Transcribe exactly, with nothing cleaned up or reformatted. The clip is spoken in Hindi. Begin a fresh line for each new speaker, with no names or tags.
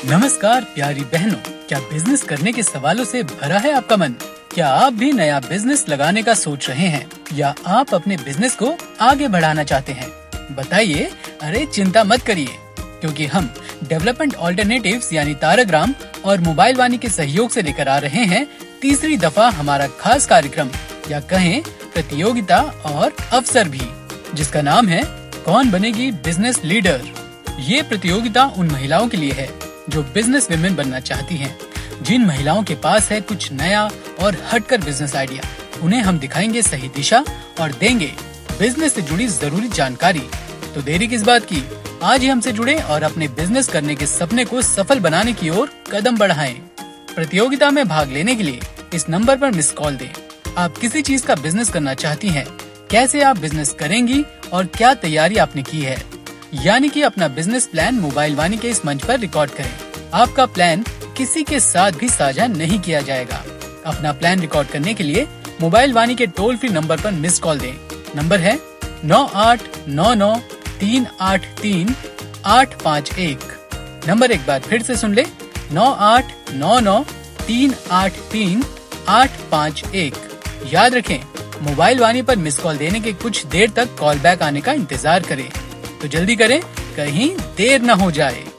नमस्कार प्यारी बहनों, क्या बिजनेस करने के सवालों से भरा है आपका मन? क्या आप भी नया बिजनेस लगाने का सोच रहे हैं या आप अपने बिजनेस को आगे बढ़ाना चाहते हैं? बताइए, अरे चिंता मत करिए, क्योंकि हम डेवलपमेंट ऑल्टरनेटिव्स यानी तारकराम और मोबाइल वाणी के सहयोग से लेकर आ रहे हैं तीसरी दफा हमारा खास कार्यक्रम या कहें प्रतियोगिता और अवसर भी, जिसका नाम है कौन बनेगी बिजनेस लीडर। ये प्रतियोगिता उन महिलाओं के लिए है जो बिजनेस विमेन बनना चाहती हैं। जिन महिलाओं के पास है कुछ नया और हटकर बिजनेस आइडिया, उन्हें हम दिखाएंगे सही दिशा और देंगे बिजनेस से जुड़ी जरूरी जानकारी। तो देरी किस बात की, आज ही हमसे जुड़े और अपने बिजनेस करने के सपने को सफल बनाने की ओर कदम बढ़ाएं। प्रतियोगिता में भाग लेने के लिए इस नंबर पर मिस कॉल दें। आप किसी चीज का बिजनेस करना चाहती हैं, कैसे आप बिजनेस करेंगी और क्या तैयारी आपने की है, यानी कि अपना बिजनेस प्लान मोबाइल वाणी के इस मंच पर रिकॉर्ड करें। आपका प्लान किसी के साथ भी साझा नहीं किया जाएगा। अपना प्लान रिकॉर्ड करने के लिए मोबाइल वाणी के टोल फ्री नंबर पर मिस कॉल दें। नंबर है नौ आठ नौ नौ तीन आठ तीन आठ पाँच एक। नंबर एक बार फिर से सुन ले, नौ आठ नौ नौ तीन आठ तीन आठ पाँच एक। याद रखें, मोबाइल वाणी पर मिस कॉल देने के कुछ देर तक कॉल बैक आने का इंतजार करें। तो जल्दी करें, कहीं देर न हो जाए।